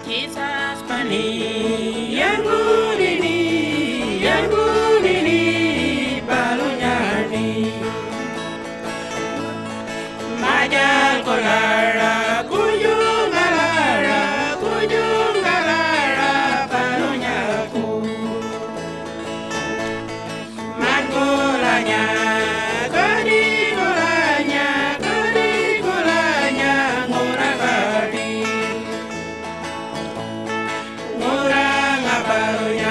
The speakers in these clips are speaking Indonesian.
Jesus pani yang guni balunyani majal kolara kujungalara balunyaku mangolanya Kadi ngurang balunya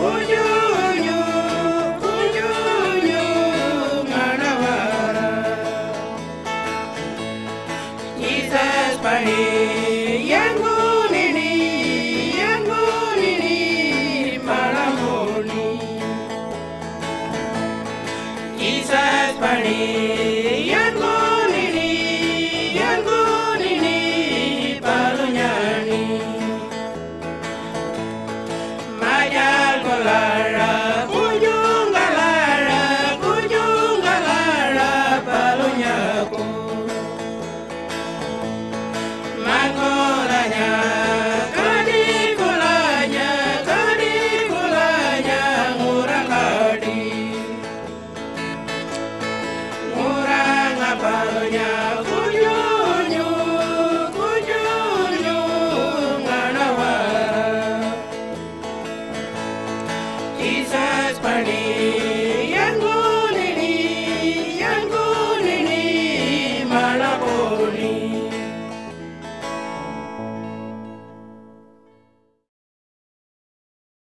kujunyu nganawara Jesus pani yang gunini malamoni Jesus pani yang gunini balunyani majal kolara kujungalara balunyaku mangolanya kadikulanya ngurang balunya kujunyu nganawara Jesus pani